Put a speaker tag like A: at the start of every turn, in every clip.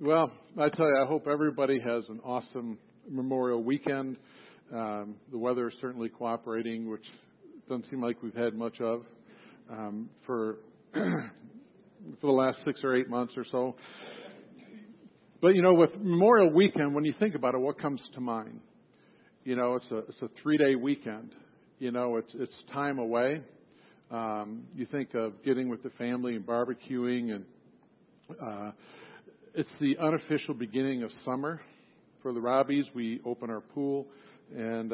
A: Well, I tell you, I hope everybody has an awesome Memorial weekend. The weather is certainly cooperating, which doesn't seem like we've had much of for the last 6 or 8 months or so. But, with Memorial weekend, when you think about it, what comes to mind? It's a 3-day weekend. It's time away. You think of getting with the family and barbecuing, and it's the unofficial beginning of summer. For the Robbies, we open our pool. And,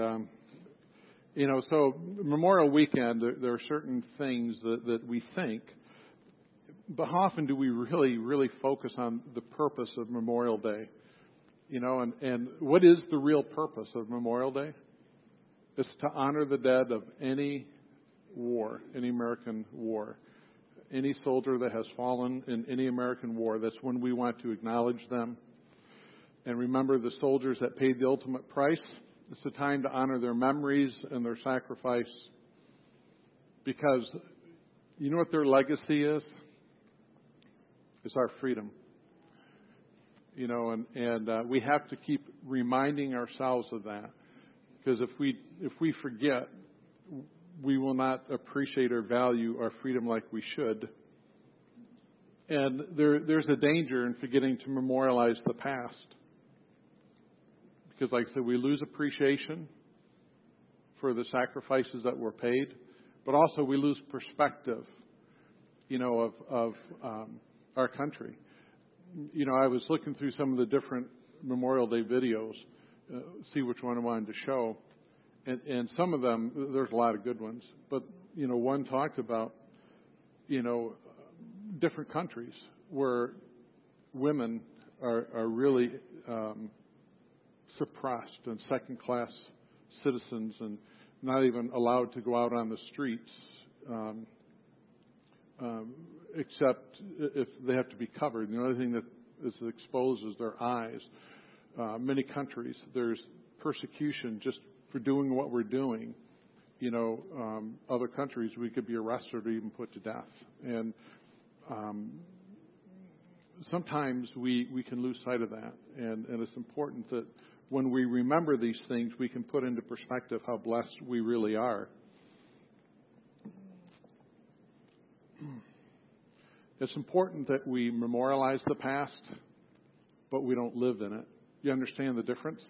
A: so Memorial weekend, there are certain things that we think. But how often do we really, really focus on the purpose of Memorial Day? And what is the real purpose of Memorial Day? It's to honor the dead of any war, any American war. Any soldier that has fallen in any American war, that's when we want to acknowledge them. And remember the soldiers that paid the ultimate price. It's a time to honor their memories and their sacrifice. Because you know what their legacy is? It's our freedom. And we have to keep reminding ourselves of that. Because if we forget, we will not appreciate or value our freedom like we should. And there's a danger in forgetting to memorialize the past. Because like I said, we lose appreciation for the sacrifices that were paid, but also we lose perspective, of our country. I was looking through some of the different Memorial Day videos, see which one I wanted to show. And some of them, there's a lot of good ones. But, one talked about, different countries where women are really suppressed and second-class citizens and not even allowed to go out on the streets except if they have to be covered. The only thing that is exposed is their eyes. Many countries, there's persecution just for doing what we're doing. Other countries, we could be arrested or even put to death. And sometimes we can lose sight of that. And it's important that when we remember these things, we can put into perspective how blessed we really are. It's important that we memorialize the past, but we don't live in it. You understand the difference?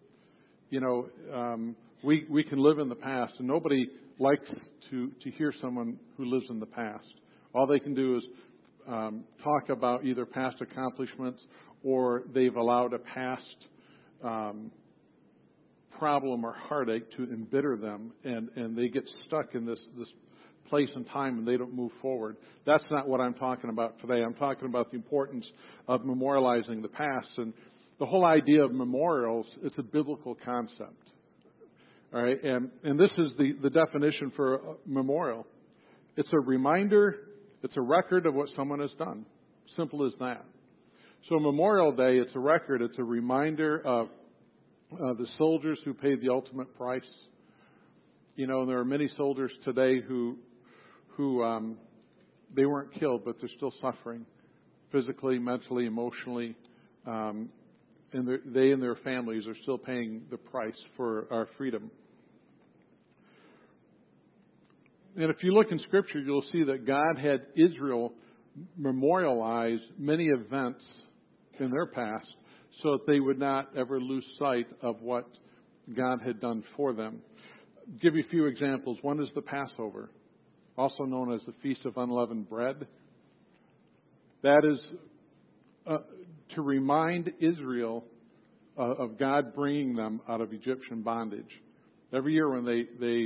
A: We can live in the past, and nobody likes to hear someone who lives in the past. All they can do is talk about either past accomplishments or they've allowed a past problem or heartache to embitter them, and they get stuck in this place and time and they don't move forward. That's not what I'm talking about today. I'm talking about the importance of memorializing the past. And the whole idea of memorials, it's a biblical concept. All right, and this is the definition for a memorial. It's a reminder, it's a record of what someone has done. Simple as that. So Memorial Day, it's a record, it's a reminder of the soldiers who paid the ultimate price. There are many soldiers today who they weren't killed, but they're still suffering physically, mentally, emotionally. And they and their families are still paying the price for our freedom. And if you look in Scripture, you'll see that God had Israel memorialize many events in their past so that they would not ever lose sight of what God had done for them. I'll give you a few examples. One is the Passover, also known as the Feast of Unleavened Bread. That is to remind Israel of God bringing them out of Egyptian bondage. Every year when they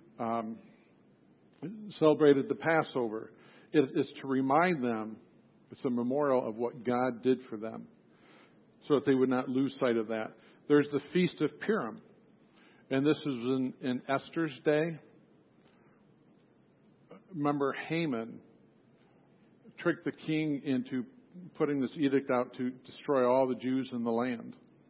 A: celebrated the Passover, it is to remind them, it's a memorial of what God did for them, so that they would not lose sight of that. There's the Feast of Purim, and this is in Esther's day. Remember, Haman tricked the king into putting this edict out to destroy all the Jews in the land.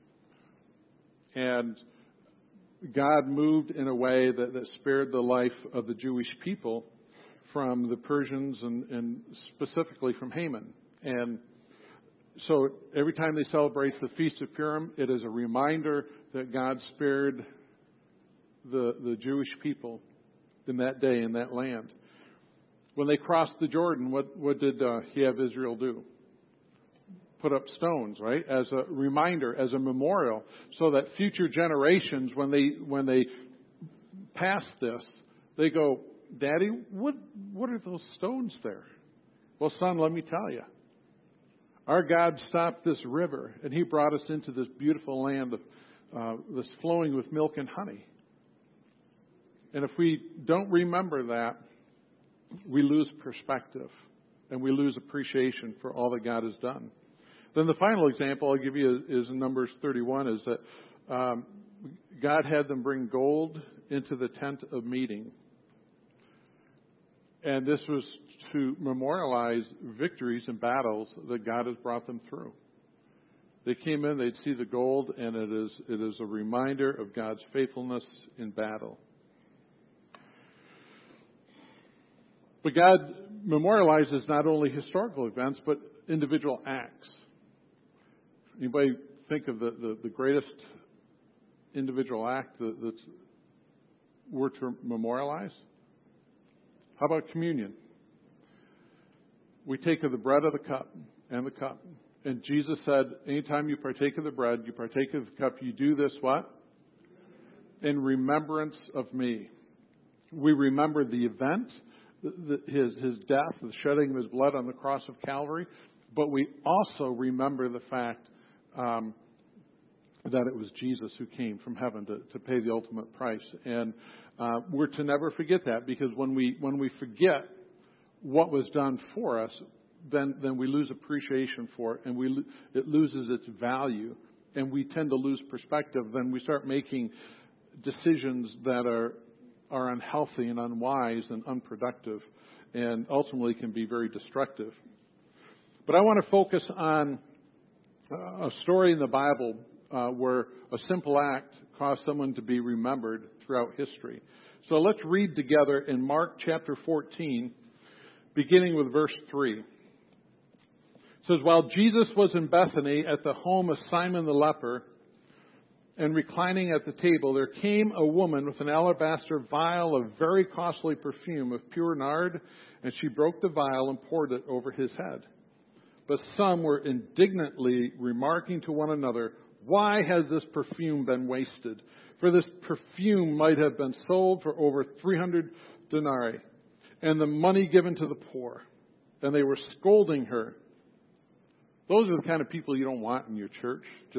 A: And God moved in a way that spared the life of the Jewish people from the Persians and specifically from Haman. And So every time they celebrate the Feast of Purim, it is a reminder that God spared the Jewish people in that day, in that land. When they crossed the Jordan, what did he have Israel do? Put up stones, right? As a reminder, as a memorial, so that future generations, when they pass this, they go, Daddy, what are those stones there? Well, son, let me tell you. Our God stopped this river, and He brought us into this beautiful land that's flowing with milk and honey. And if we don't remember that, we lose perspective, and we lose appreciation for all that God has done. Then the final example I'll give you is in Numbers 31, is that God had them bring gold into the tent of meeting. And this was to memorialize victories and battles that God has brought them through. They came in, they'd see the gold, and it is a reminder of God's faithfulness in battle. But God memorializes not only historical events, but individual acts. Anybody think of the greatest individual act that's worth to memorialize? How about communion? We take of the bread of the cup and the cup. And Jesus said, anytime you partake of the bread, you partake of the cup, you do this what? In remembrance of me. We remember the event, his death, the shedding of his blood on the cross of Calvary, but we also remember the fact that it was Jesus who came from heaven to pay the ultimate price. And we're to never forget that, because when we forget what was done for us, then we lose appreciation for it, and it loses its value, and we tend to lose perspective. Then we start making decisions that are unhealthy and unwise and unproductive, and ultimately can be very destructive. But I want to focus on a story in the Bible where a simple act caused someone to be remembered throughout history. So let's read together in Mark chapter 14, beginning with verse 3. It says, while Jesus was in Bethany at the home of Simon the leper, and reclining at the table, there came a woman with an alabaster vial of very costly perfume of pure nard, and she broke the vial and poured it over his head. But some were indignantly remarking to one another, why has this perfume been wasted? For this perfume might have been sold for over 300 denarii, and the money given to the poor. And they were scolding her. Those are the kind of people you don't want in your church.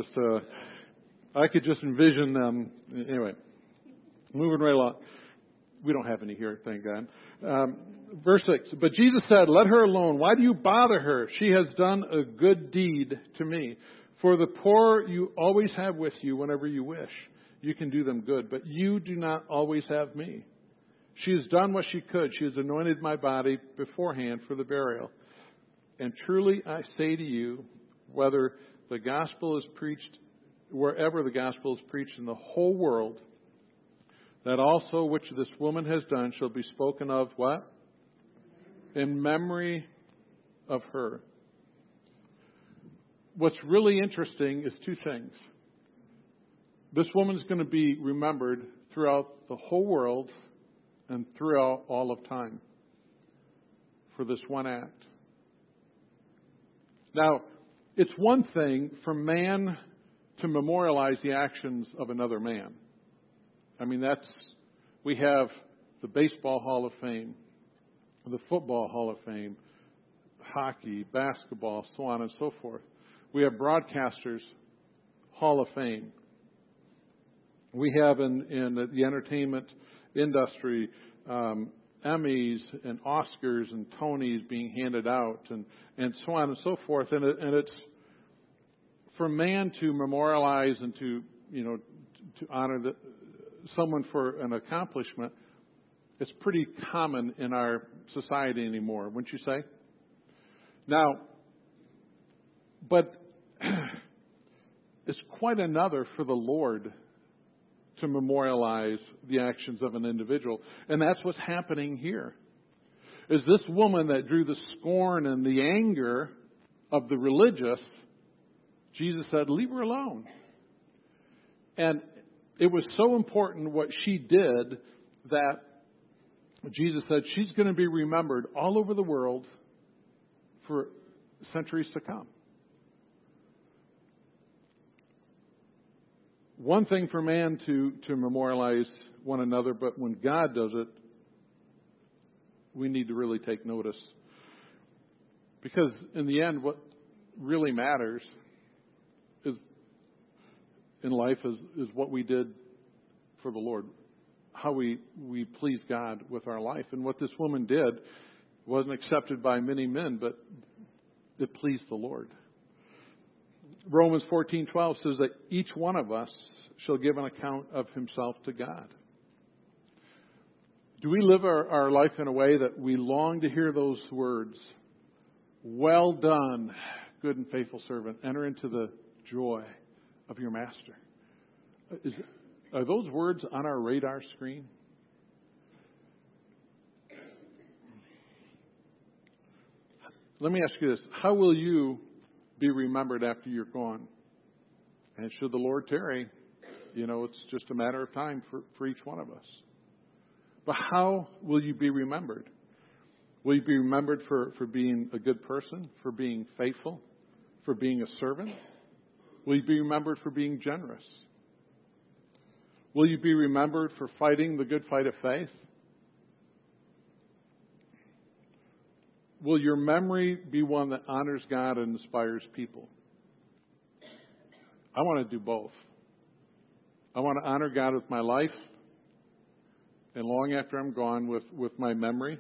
A: I could just envision them. Anyway, moving right along. We don't have any here, thank God. Verse 6, but Jesus said, let her alone. Why do you bother her? She has done a good deed to me. For the poor you always have with you whenever you wish. You can do them good, but you do not always have me. She has done what she could. She has anointed my body beforehand for the burial. And truly I say to you, wherever the gospel is preached in the whole world, that also which this woman has done shall be spoken of what? In memory of her. What's really interesting is two things. This woman is going to be remembered throughout the whole world and throughout all of time for this one act. Now, it's one thing for man to memorialize the actions of another man. I mean, we have the Baseball Hall of Fame, the Football Hall of Fame, hockey, basketball, so on and so forth. We have Broadcasters Hall of Fame. We have in the entertainment industry Emmys and Oscars and Tonys being handed out, and so on and so forth. And it's for man to memorialize and to honor someone for an accomplishment. It's pretty common in our society anymore, wouldn't you say? Now, but it's quite another for the Lord to memorialize the actions of an individual. And that's what's happening here. Is this woman that drew the scorn and the anger of the religious Jesus said, leave her alone. And it was so important what she did that Jesus said she's going to be remembered all over the world for centuries to come. One thing for man to memorialize one another, but when God does it, we need to really take notice. Because in the end, what really matters in life is what we did for the Lord, how we please God with our life. And what this woman did wasn't accepted by many men, but it pleased the Lord. Romans 14:12 says that each one of us shall give an account of himself to God. Do we live our life in a way that we long to hear those words, well done, good and faithful servant, enter into the joy of your master? Are those words on our radar screen? Let me ask you this. How will you be remembered after you're gone? And should the Lord tarry, it's just a matter of time for each one of us. But how will you be remembered? Will you be remembered for being a good person, for being faithful, for being a servant? Will you be remembered for being generous? Will you be remembered for fighting the good fight of faith? Will your memory be one that honors God and inspires people? I want to do both. I want to honor God with my life and long after I'm gone with my memory.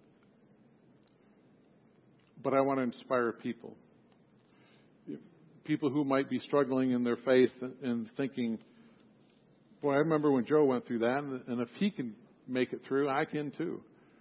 A: But I want to inspire people. People who might be struggling in their faith and thinking, boy, I remember when Joe went through that, and if he can make it through, I can too.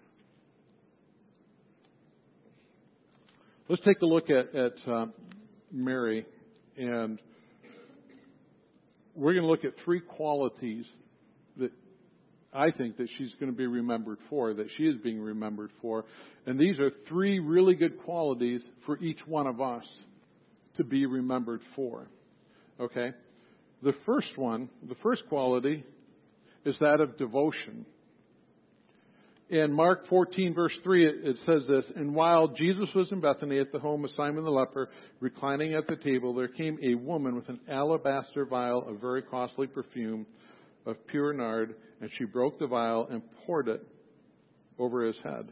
A: Let's take a look at Mary, and we're going to look at three qualities that I think that she's going to be remembered for, that she is being remembered for. And these are three really good qualities for each one of us to be remembered for. Okay? The first quality is that of devotion. In Mark 14, verse 3, it says this, and while Jesus was in Bethany at the home of Simon the leper, reclining at the table, there came a woman with an alabaster vial of very costly perfume of pure nard, and she broke the vial and poured it over his head.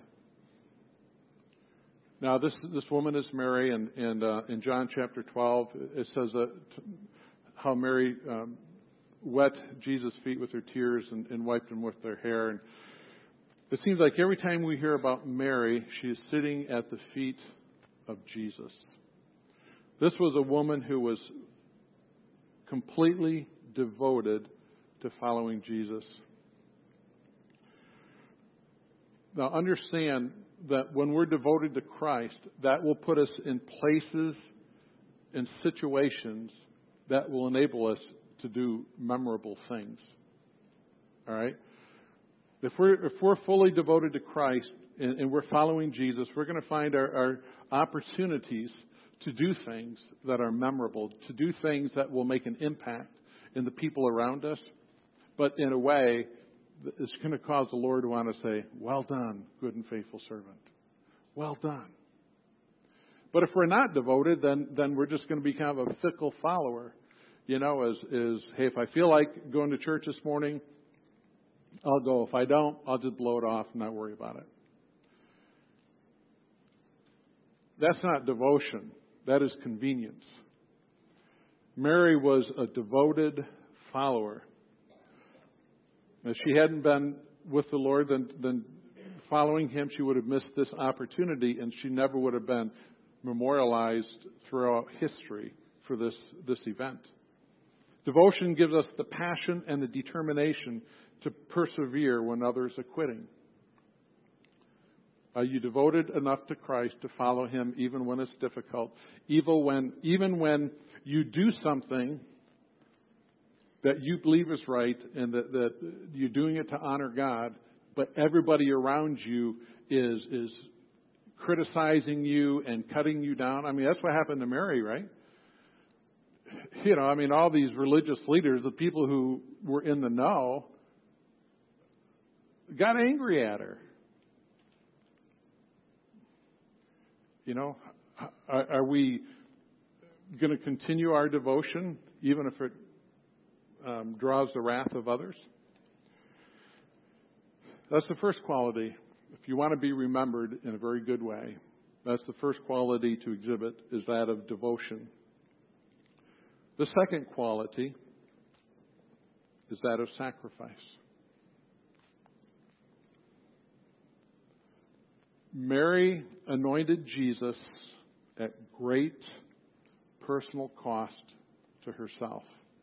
A: Now, this woman is Mary, and in John chapter 12, it says that how Mary wet Jesus' feet with her tears and wiped them with their hair. And it seems like every time we hear about Mary, she is sitting at the feet of Jesus. This was a woman who was completely devoted to following Jesus. Now understand that when we're devoted to Christ, that will put us in places and situations that will enable us to do memorable things. All right? If we're fully devoted to Christ and we're following Jesus, we're going to find our opportunities to do things that are memorable, to do things that will make an impact in the people around us, but in a way that is going to cause the Lord to want to say, well done, good and faithful servant. Well done. But if we're not devoted, then we're just going to be kind of a fickle follower. Hey, if I feel like going to church this morning, I'll go. If I don't, I'll just blow it off and not worry about it. That's not devotion. That is convenience. Mary was a devoted follower. If she hadn't been with the Lord, then following Him, she would have missed this opportunity, and she never would have been memorialized throughout history for this event. Devotion gives us the passion and the determination to persevere when others are quitting. Are you devoted enough to Christ to follow Him even when it's difficult? Even when you do something that you believe is right and that you're doing it to honor God, but everybody around you is criticizing you and cutting you down. I mean, that's what happened to Mary, right? all these religious leaders, the people who were in the know, got angry at her. Are we going to continue our devotion, even if it draws the wrath of others? That's the first quality. If you want to be remembered in a very good way, that's the first quality to exhibit, is that of devotion. The second quality is that of sacrifice. Mary anointed Jesus at great personal cost to herself.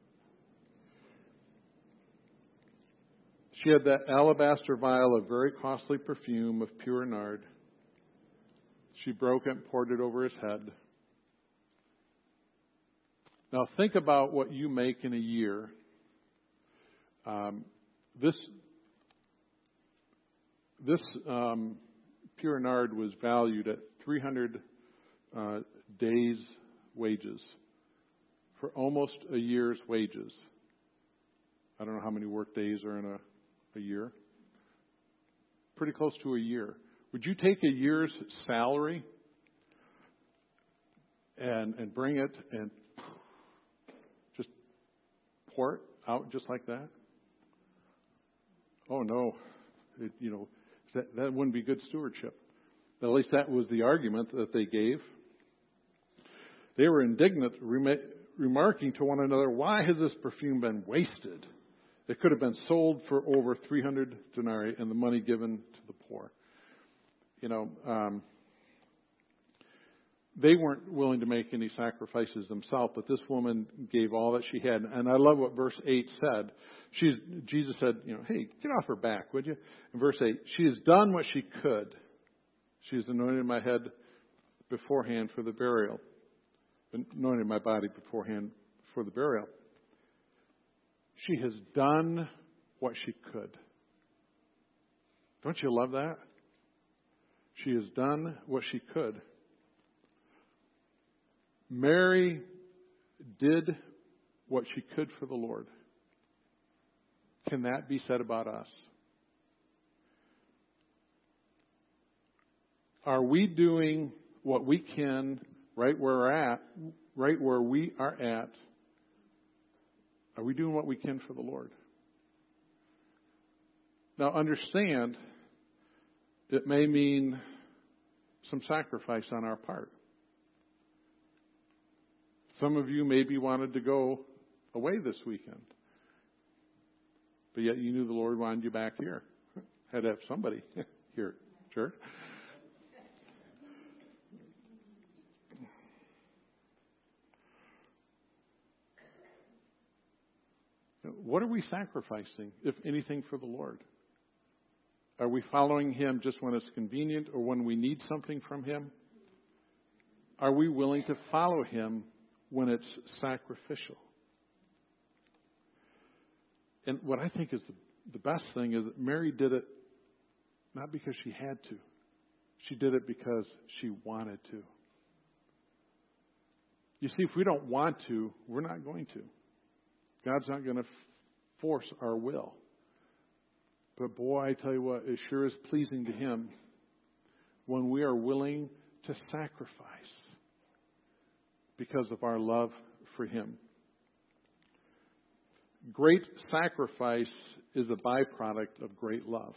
A: She had that alabaster vial of very costly perfume of pure nard. She broke it and poured it over his head. Now think about what you make in a year. This pure nard was valued at 300 days' wages, for almost a year's wages. I don't know how many work days are in a year. Pretty close to a year. Would you take a year's salary and bring it and just pour it out just like that? Oh no, that wouldn't be good stewardship. At least that was the argument that they gave. They were indignant, remarking to one another, "Why has this perfume been wasted? It could have been sold for over 300 denarii and the money given to the poor." They weren't willing to make any sacrifices themselves, but this woman gave all that she had. And I love what verse 8 said. Jesus said, "Hey, get off her back, would you?" In verse 8, "She has done what she could. She has anointed my head beforehand for the burial. Anointed my body beforehand for the burial." She has done what she could. Don't you love that? She has done what she could. Mary did what she could for the Lord. Can that be said about us? Are we doing what we can right where we are at? Are we doing what we can for the Lord? Now understand, it may mean some sacrifice on our part. Some of you maybe wanted to go away this weekend, but yet you knew the Lord wanted you back here. Had to have somebody here at church. What are we sacrificing, if anything, for the Lord? Are we following Him just when it's convenient or when we need something from Him? Are we willing to follow Him when it's sacrificial? And what I think is the best thing is that Mary did it not because she had to. She did it because she wanted to. You see, if we don't want to, we're not going to. God's not going to force our will. But boy, I tell you what, it sure is pleasing to Him when we are willing to sacrifice because of our love for Him. Great sacrifice is a byproduct of great love.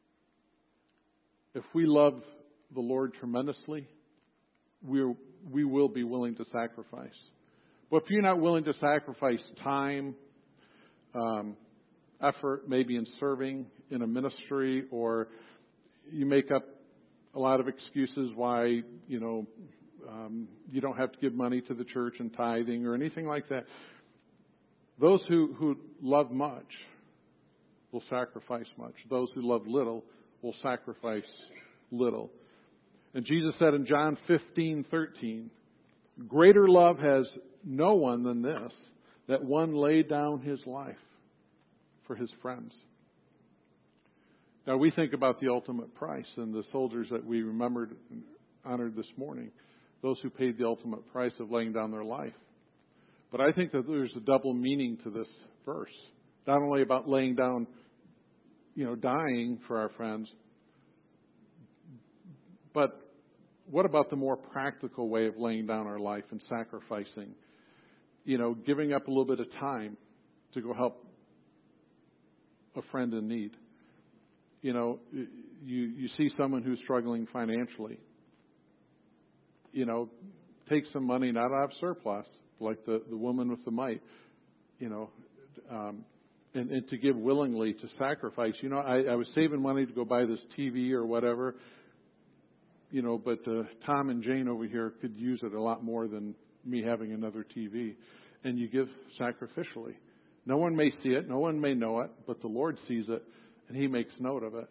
A: If we love the Lord tremendously, we will be willing to sacrifice. But if you're not willing to sacrifice time, effort, maybe in serving in a ministry, or you make up a lot of excuses why, you don't have to give money to the church and tithing or anything like that. Those who love much will sacrifice much. Those who love little will sacrifice little. And Jesus said in John 15:13, "Greater love has no one than this, that one lay down his life for his friends." Now we think about the ultimate price and the soldiers that we remembered and honored this morning, those who paid the ultimate price of laying down their life. But I think that there's a double meaning to this verse. Not only about laying down, dying for our friends, but what about the more practical way of laying down our life and sacrificing? Giving up a little bit of time to go help a friend in need. You see someone who's struggling financially. Take some money not out of surplus, like the woman with the mite. And to give willingly, to sacrifice. I was saving money to go buy this TV or whatever. But Tom and Jane over here could use it a lot more than me having another TV. And you give sacrificially. No one may see it, no one may know it, but the Lord sees it, and He makes note of it.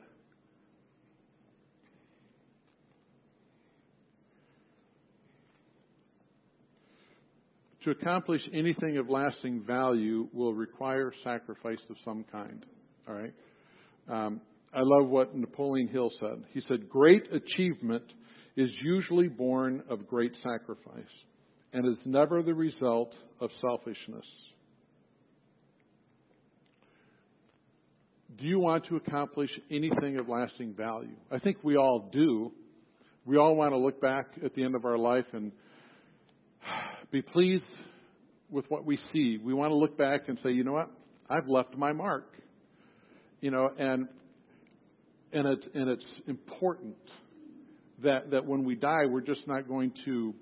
A: To accomplish anything of lasting value will require sacrifice of some kind. All right? I love what Napoleon Hill said. He said, "Great achievement is usually born of great sacrifice and is never the result of selfishness." Do you want to accomplish anything of lasting value? I think we all do. We all want to look back at the end of our life and be pleased with what we see. We want to look back and say, you know what? I've left my mark. And it's important that when we die, we're just not going to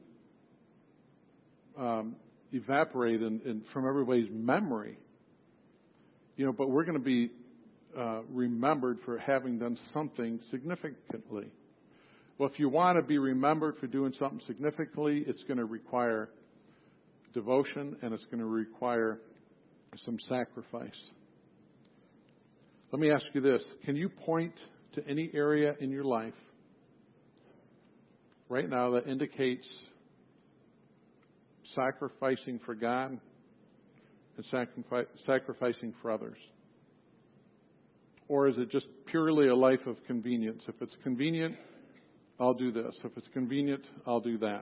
A: evaporate from everybody's memory. But we're going to be remembered for having done something significantly. Well, if you want to be remembered for doing something significantly, it's going to require devotion and it's going to require some sacrifice. Let me ask you this. Can you point to any area in your life right now that indicates sacrificing for God and sacrificing for others? Or is it just purely a life of convenience? If it's convenient, I'll do this. If it's convenient, I'll do that.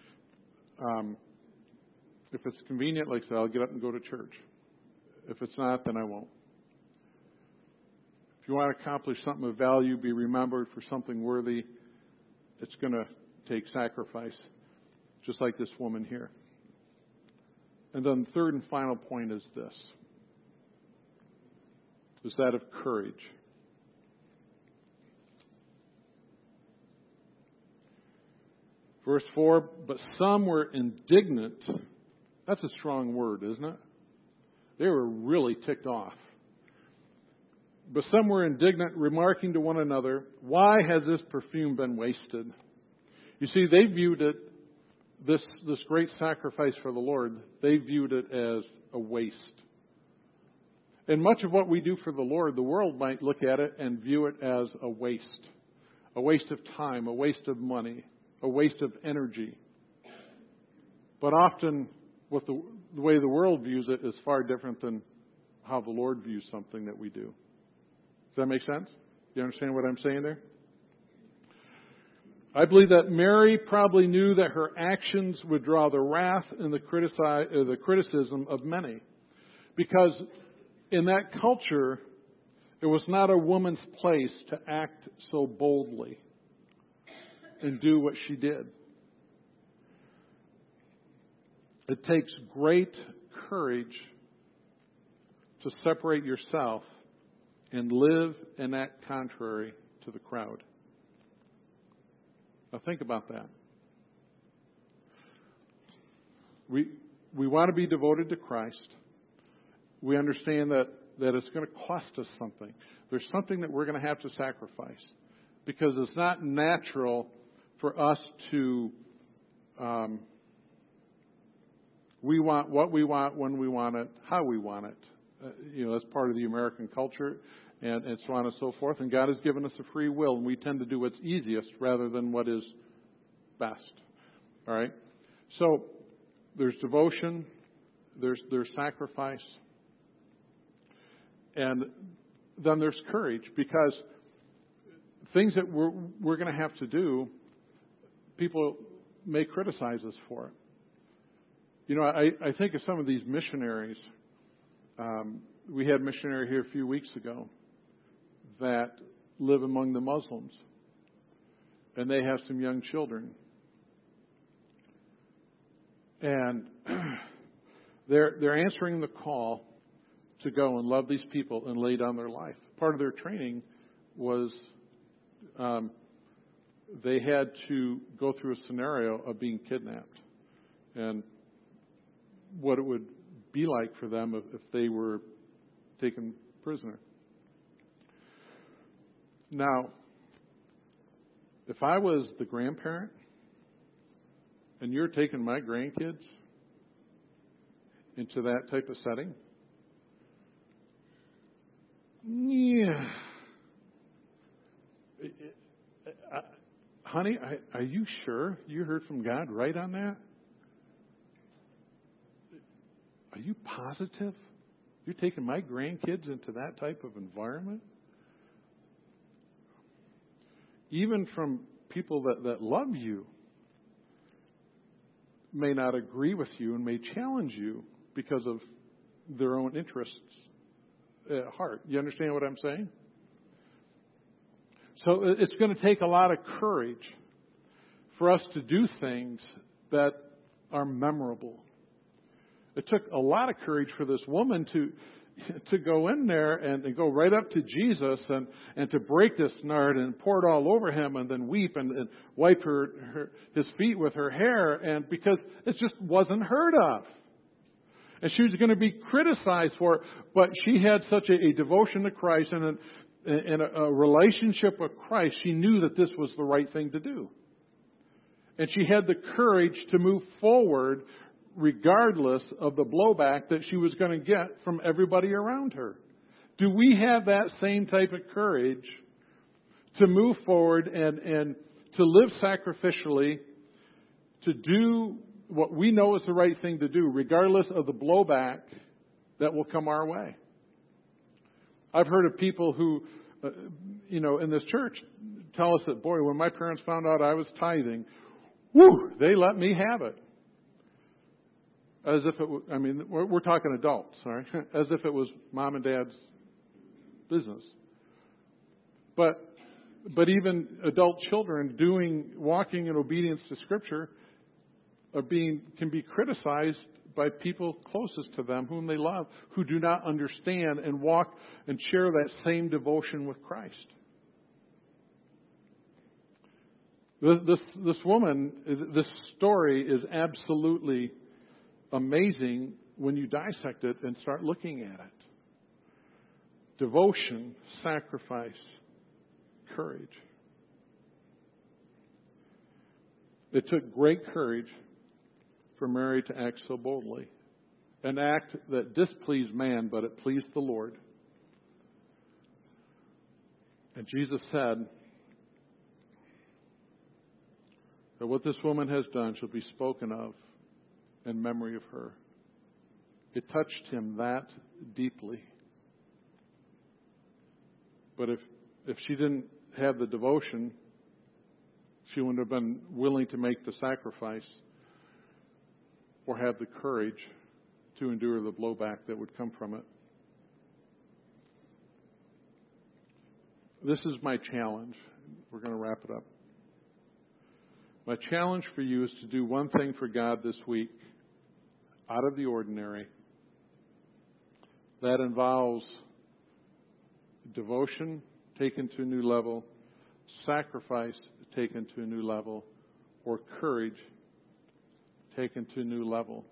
A: If it's convenient, like I said, I'll get up and go to church. If it's not, then I won't. If you want to accomplish something of value, be remembered for something worthy, it's going to take sacrifice, just like this woman here. And then the third and final point is this. Is that of courage. Verse 4, but some were indignant. That's a strong word, isn't it? They were really ticked off. But some were indignant, remarking to one another, why has this perfume been wasted? You see, they viewed it, this great sacrifice for the Lord, they viewed it as a waste. And much of what we do for the Lord, the world might look at it and view it as a waste of time, a waste of money, a waste of energy. But often, what the way the world views it is far different than how the Lord views something that we do. Does that make sense? Do you understand what I'm saying there? I believe that Mary probably knew that her actions would draw the wrath and the criticism of many. Because in that culture, it was not a woman's place to act so boldly and do what she did. It takes great courage to separate yourself and live and act contrary to the crowd. Now think about that. We want to be devoted to Christ. We understand that it's going to cost us something. There's something that we're going to have to sacrifice. Because it's not natural for us to... we want what we want, when we want it, how we want it. That's part of the American culture and so on and so forth. And God has given us a free will, and we tend to do what's easiest rather than what is best. All right? So there's devotion, there's sacrifice, and then there's courage, because things that we're going to have to do, people may criticize us for it. You know, I think of some of these missionaries. We had a missionary here a few weeks ago that live among the Muslims, and they have some young children. And they're answering the call to go and love these people and lay down their life. Part of their training was they had to go through a scenario of being kidnapped and what it would be like for them if they were taken prisoner. Now, if I was the grandparent and you're taking my grandkids into that type of setting, yeah. Honey, are you sure you heard from God right on that? Are you positive? You're taking my grandkids into that type of environment? Even from people that love you may not agree with you and may challenge you because of their own interests at heart. You understand what I'm saying? So it's going to take a lot of courage for us to do things that are memorable. It took a lot of courage for this woman to go in there and go right up to Jesus and to break this nard and pour it all over him and then weep and wipe his feet with her hair, and because it just wasn't heard of. And she was going to be criticized for it, but she had such a devotion to Christ and a relationship with Christ. She knew that this was the right thing to do. And she had the courage to move forward regardless of the blowback that she was going to get from everybody around her. Do we have that same type of courage to move forward and to live sacrificially, to do what we know is the right thing to do, regardless of the blowback that will come our way? I've heard of people who, in this church tell us that, boy, when my parents found out I was tithing, they let me have it. As if it was, we're talking adults, all right? As if it was mom and dad's business. But even adult children walking in obedience to Scripture can be criticized by people closest to them, whom they love, who do not understand and walk and share that same devotion with Christ. This woman, this story is absolutely amazing when you dissect it and start looking at it. Devotion, sacrifice, courage. It took great courage for Mary to act so boldly. An act that displeased man, but it pleased the Lord. And Jesus said that what this woman has done shall be spoken of in memory of her. It touched him that deeply. But if she didn't have the devotion, she wouldn't have been willing to make the sacrifice or have the courage to endure the blowback that would come from it. This is my challenge. We're going to wrap it up. My challenge for you is to do one thing for God this week, out of the ordinary. That involves devotion taken to a new level, sacrifice taken to a new level, or courage taken to a new level.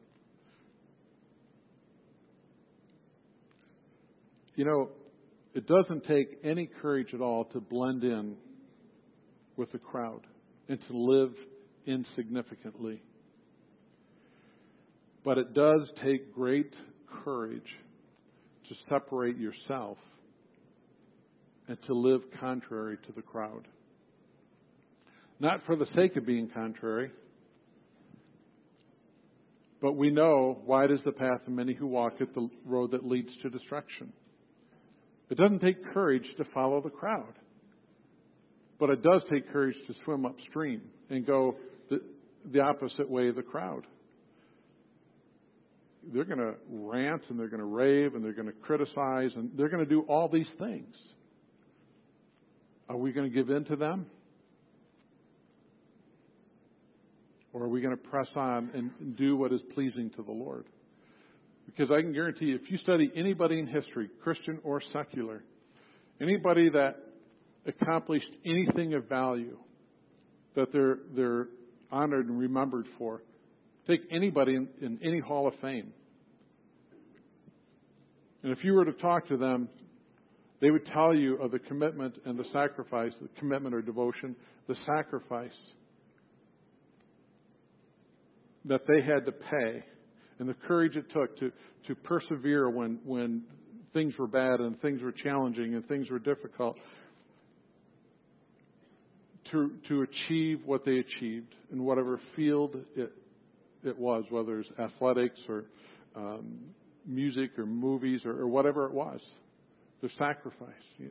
A: It doesn't take any courage at all to blend in with the crowd and to live insignificantly. But it does take great courage to separate yourself and to live contrary to the crowd. Not for the sake of being contrary, but we know wide is the path of many who walk it, the road that leads to destruction. It doesn't take courage to follow the crowd, but it does take courage to swim upstream and go the opposite way of the crowd. they're going to rant and they're going to rave and they're going to criticize and they're going to do all these things. Are we going to give in to them? Or are we going to press on and do what is pleasing to the Lord? Because I can guarantee you, if you study anybody in history, Christian or secular, anybody that accomplished anything of value that they're honored and remembered for, take anybody in any Hall of Fame. And if you were to talk to them, they would tell you of the commitment and the sacrifice, the commitment or devotion, the sacrifice that they had to pay and the courage it took to persevere when things were bad and things were challenging and things were difficult, to achieve what they achieved in whatever field it was, whether it's athletics or music or movies or whatever it was. Their sacrifice.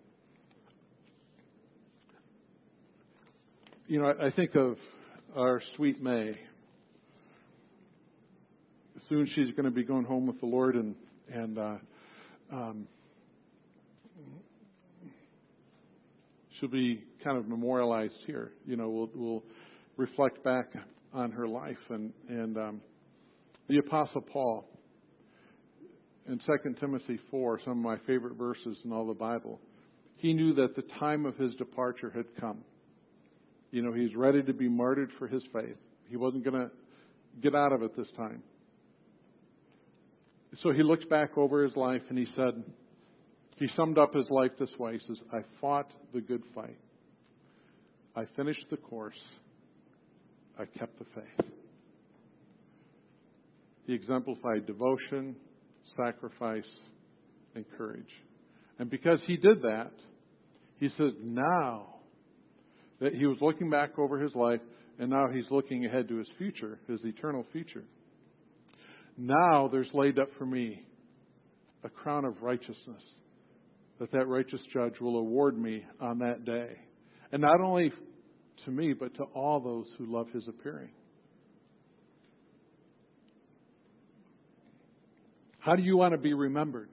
A: You know, I think of our sweet May. Soon she's going to be going home with the Lord, and she'll be kind of memorialized here. You know, we'll reflect back on her life, and the Apostle Paul in 2 Timothy 4, some of my favorite verses in all the Bible. He knew that the time of his departure had come. You know, he's ready to be martyred for his faith. He wasn't going to get out of it this time. So he looks back over his life and he summed up his life this way. He says, I fought the good fight. I finished the course. I kept the faith. He exemplified devotion, sacrifice, and courage. And because he did that, he says now that he was looking back over his life and now he's looking ahead to his future, his eternal future. Now there's laid up for me a crown of righteousness that righteous judge will award me on that day. And not only to me, but to all those who love his appearing. How do you want to be remembered?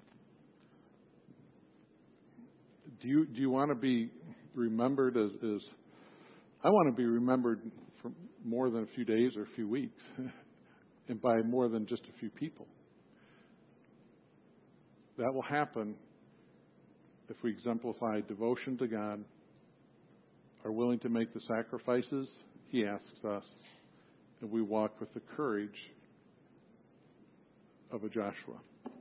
A: Do you want to be remembered as I want to be remembered for more than a few days or a few weeks, and by more than just a few people. That will happen if we exemplify devotion to God, are willing to make the sacrifices he asks us, and we walk with the courage of a Joshua.